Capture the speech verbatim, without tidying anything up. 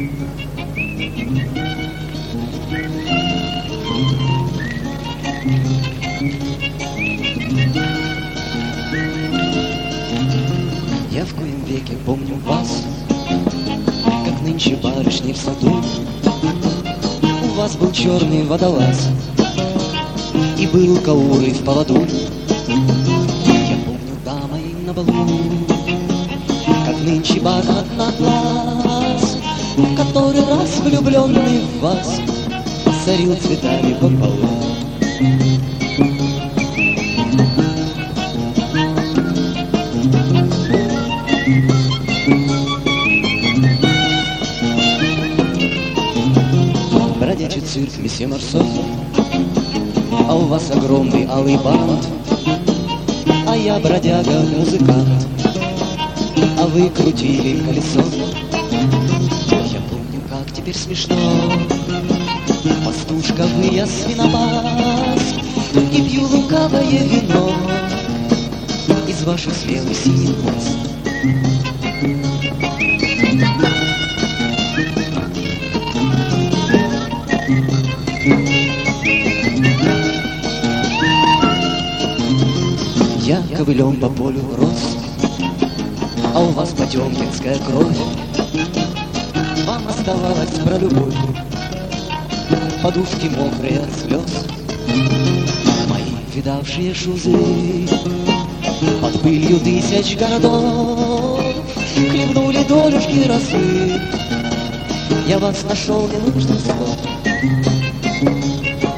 Я в коем веке помню вас, как нынче барышни в саду. У вас был черный водолаз и был каурой в поводу. Я помню дамой на балу, как нынче бархатный глаз, в который раз влюбленный в вас сорил цветами по полу. Бродячий цирк месье Марсо, а у вас огромный алый бант, а я бродяга-музыкант, а вы крутили колесо. Я помню, как теперь смешно, пастушка вы, я свинопас, и пью лукавое вино из ваших смелых синих глаз. Я ковылем по полю рос, а у вас потемкинская кровь. Вам оставалось про любовь, подушки мокрые от слез. Мои видавшие шузы под пылью тысяч городов хлебнули долюшки росы. Я вас нашел, не нужно слов.